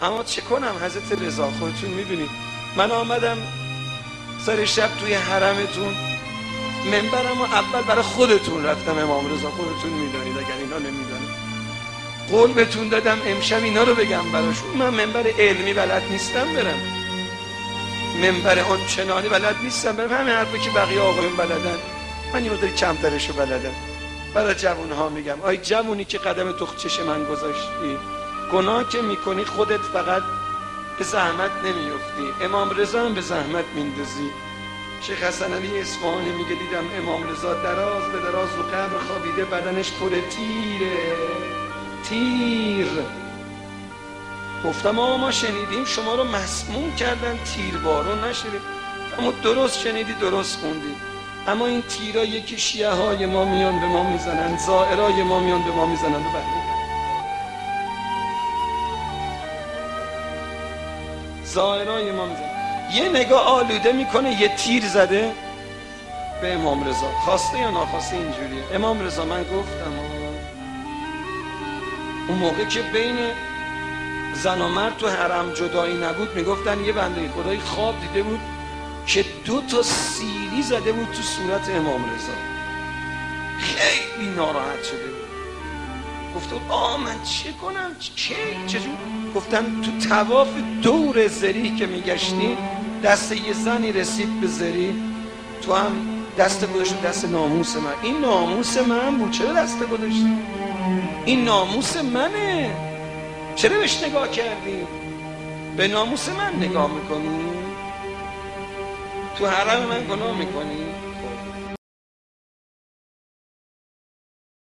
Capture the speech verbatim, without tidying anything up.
اما چه کنم حضرت رضا، خودتون میبینید من آمدم سر شب توی حرمتون، منبرم اول برای خودتون رفتم امام رضا، خودتون میدانید اگر اینا نمیدانید، قول بهتون دادم امشب اینا رو بگم براشون. من منبر علمی بلد نیستم برم، منبر آن چنانی بلد نیستم برم، همین حرفی که بقیه آقایون بلدن من یه مداری کمترشو بلدم. برای جوون ها میگم، آی جوونی که قدم تو چش من گذاشتی، گناه که میکنی خودت فقط به زحمت نمیفتی، امام رضا هم به زحمت میندازی. شیخ حسن علی اصفهانی میگه دیدم امام رضا دراز به دراز رو قبر خوابیده، بدنش پر تیره، تیر. گفتم آقا ما شنیدیم شما رو مسموم کردن، تیر بارون نشدید. اما درست شنیدی، درست خوندی. اما این تیرا یکی شیعه های ما میان به ما میزنن، زائرای ما میان به ما میزنن و برمیگردن. زائرای ما میزنن، یه نگاه آلوده میکنه، یه تیر زده به امام رضا، خواسته یا ناخواسته اینجوریه. امام رضا من گفتم اون موقع که بین زن و مرد تو حرم جدایی نبود، میگفتن یه بنده خدایی خواب دیده بود که دو تا سیلی زده بود تو صورت امام رضا، خیلی ناراحت شده بود. گفته آه من چه کنم، چه چجور؟ گفتم تو طواف دور زری که میگشتی دست یه زنی رسید به زری، تو هم دست گذاشت دست ناموس من. این ناموس من بود، چرا دست گذاشتی؟ این ناموس منه، چرا بهش نگاه کردی؟ به ناموس من نگاه میکنی؟ تو حرم من گناه میکنی؟